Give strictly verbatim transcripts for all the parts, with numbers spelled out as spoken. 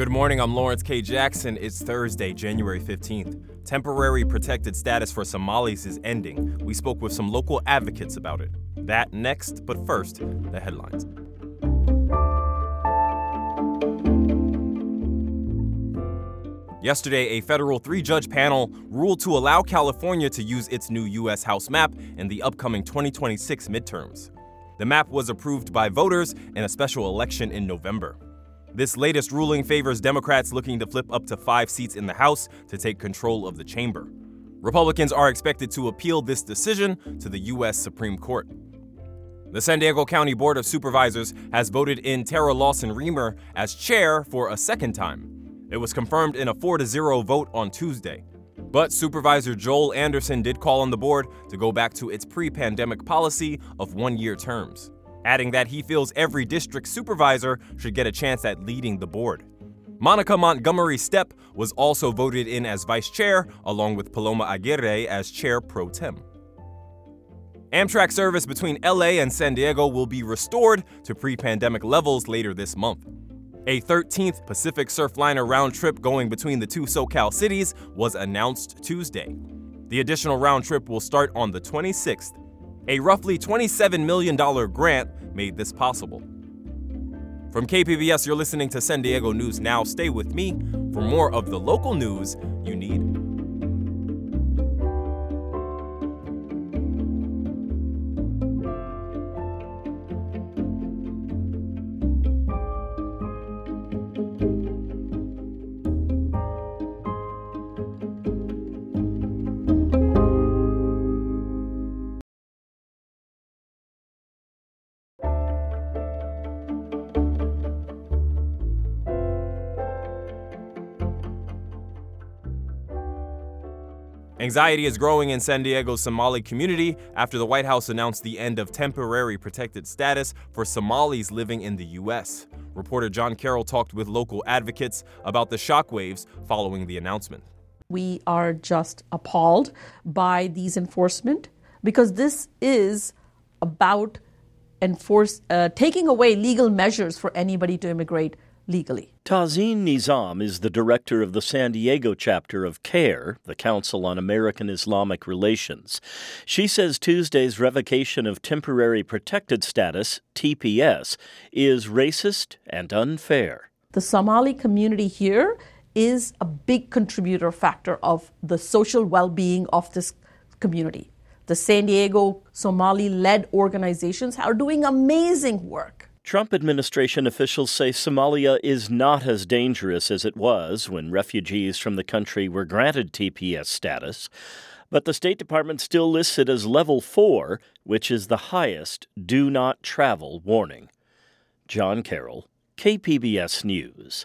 Good morning, I'm Lawrence K. Jackson. It's Thursday, January fifteenth. Temporary protected status for Somalis is ending. We spoke with some local advocates about it. That next, but first, the headlines. Yesterday, a federal three-judge panel ruled to allow California to use its new U S House map in the upcoming twenty twenty-six midterms. The map was approved by voters in a special election in November. This latest ruling favors Democrats looking to flip up to five seats in the House to take control of the chamber. Republicans are expected to appeal this decision to the U S Supreme Court. The San Diego County Board of Supervisors has voted in Tara Lawson-Remer as chair for a second time. It was confirmed in a four to zero vote on Tuesday. But Supervisor Joel Anderson did call on the board to go back to its pre-pandemic policy of one-year terms, adding that he feels every district supervisor should get a chance at leading the board. Monica Montgomery Stepp was also voted in as vice chair, along with Paloma Aguirre as chair pro tem. Amtrak service between L A and San Diego will be restored to pre-pandemic levels later this month. A thirteenth Pacific Surfliner round trip going between the two SoCal cities was announced Tuesday. The additional round trip will start on the twenty-sixth. A roughly twenty-seven million dollars grant made this possible. From K P B S, you're listening to San Diego News Now. Stay with me for more of the local news you need. Anxiety is growing in San Diego's Somali community after the White House announced the end of temporary protected status for Somalis living in the U S. Reporter John Carroll talked with local advocates about the shockwaves following the announcement. We are just appalled by these enforcement because this is about enforce, uh, taking away legal measures for anybody to immigrate legally. Tazeen Nizam is the director of the San Diego chapter of CARE, the Council on American Islamic Relations. She says Tuesday's revocation of temporary protected status, T P S, is racist and unfair. The Somali community here is a big contributor factor of the social well-being of this community. The San Diego Somali-led organizations are doing amazing work. Trump administration officials say Somalia is not as dangerous as it was when refugees from the country were granted T P S status, but the State Department still lists it as level four, which is the highest do not travel warning. John Carroll, K P B S News.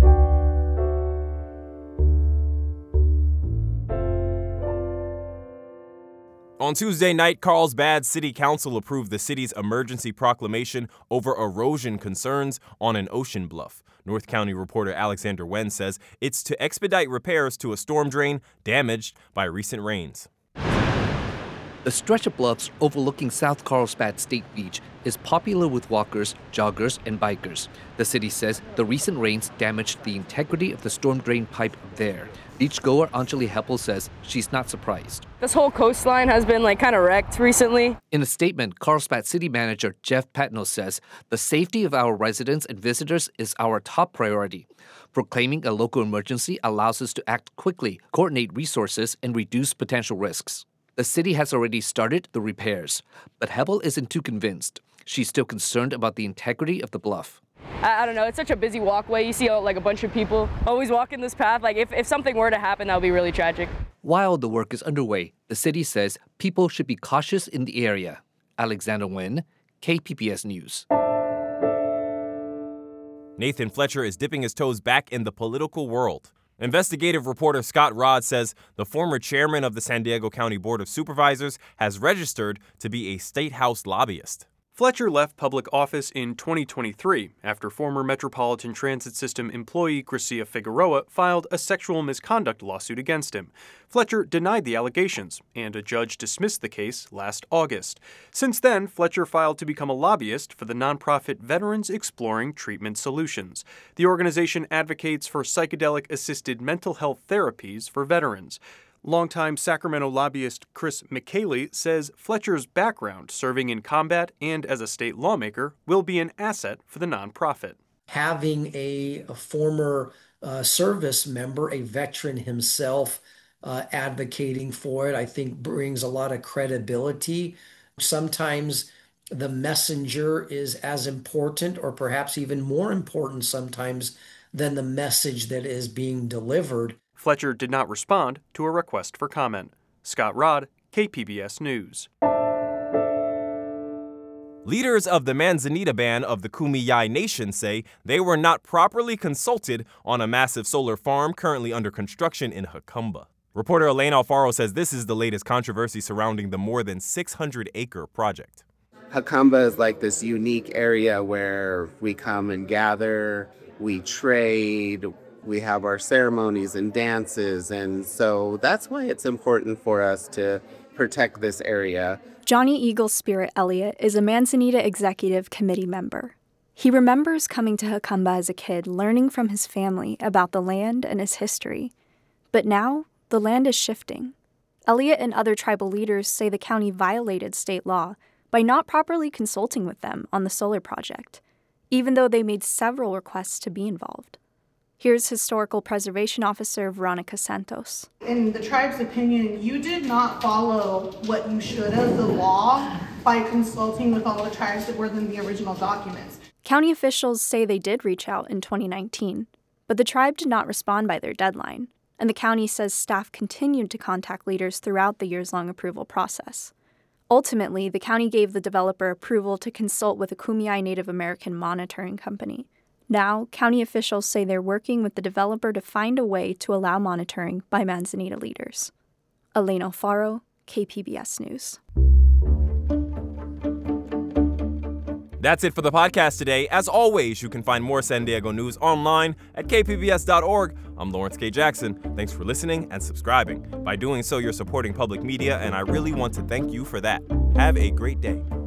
On Tuesday night, Carlsbad City Council approved the city's emergency proclamation over erosion concerns on an ocean bluff. North County reporter Alexander Wen says it's to expedite repairs to a storm drain damaged by recent rains. The stretch of bluffs overlooking South Carlsbad State Beach is popular with walkers, joggers, and bikers. The city says the recent rains damaged the integrity of the storm drain pipe there. Beachgoer Anjali Heppel says she's not surprised. This whole coastline has been like kind of wrecked recently. In a statement, Carlsbad City Manager Jeff Patno says the safety of our residents and visitors is our top priority. Proclaiming a local emergency allows us to act quickly, coordinate resources, and reduce potential risks. The city has already started the repairs, but Heppel isn't too convinced. She's still concerned about the integrity of the bluff. I, I don't know, it's such a busy walkway. You see uh, like a bunch of people always walking this path. Like if, if something were to happen, that would be really tragic. While the work is underway, the city says people should be cautious in the area. Alexander Wen, K P B S News. Nathan Fletcher is dipping his toes back in the political world. Investigative reporter Scott Rodd says the former chairman of the San Diego County Board of Supervisors has registered to be a state house lobbyist. Fletcher left public office in twenty twenty-three after former Metropolitan Transit System employee Gracia Figueroa filed a sexual misconduct lawsuit against him. Fletcher denied the allegations, and a judge dismissed the case last August. Since then, Fletcher filed to become a lobbyist for the nonprofit Veterans Exploring Treatment Solutions. The organization advocates for psychedelic-assisted mental health therapies for veterans. Longtime Sacramento lobbyist Chris McKaylee says Fletcher's background serving in combat and as a state lawmaker will be an asset for the nonprofit. Having a, a former uh, service member, a veteran himself, uh, advocating for it, I think brings a lot of credibility. Sometimes the messenger is as important, or perhaps even more important sometimes, than the message that is being delivered. Fletcher did not respond to a request for comment. Scott Rodd, K P B S News. Leaders of the Manzanita Band of the Kumeyaay Nation say they were not properly consulted on a massive solar farm currently under construction in Jacumba. Reporter Elaine Alfaro says this is the latest controversy surrounding the more than six hundred acre project. Jacumba is like this unique area where we come and gather, we trade, we have our ceremonies and dances, and so that's why it's important for us to protect this area. Johnny Eagle Spirit Elliott is a Manzanita Executive Committee member. He remembers coming to Jacumba as a kid, learning from his family about the land and its history. But now, the land is shifting. Elliott and other tribal leaders say the county violated state law by not properly consulting with them on the solar project, even though they made several requests to be involved. Here's Historical Preservation Officer Veronica Santos. In the tribe's opinion, you did not follow what you should have, the law, by consulting with all the tribes that were in the original documents. County officials say they did reach out in twenty nineteen, but the tribe did not respond by their deadline, and the county says staff continued to contact leaders throughout the years-long approval process. Ultimately, the county gave the developer approval to consult with a Kumeyaay Native American monitoring company. Now, county officials say they're working with the developer to find a way to allow monitoring by Manzanita leaders. Elaine Alfaro, K P B S News. That's it for the podcast today. As always, you can find more San Diego news online at k p b s dot org. I'm Lawrence K. Jackson. Thanks for listening and subscribing. By doing so, you're supporting public media, and I really want to thank you for that. Have a great day.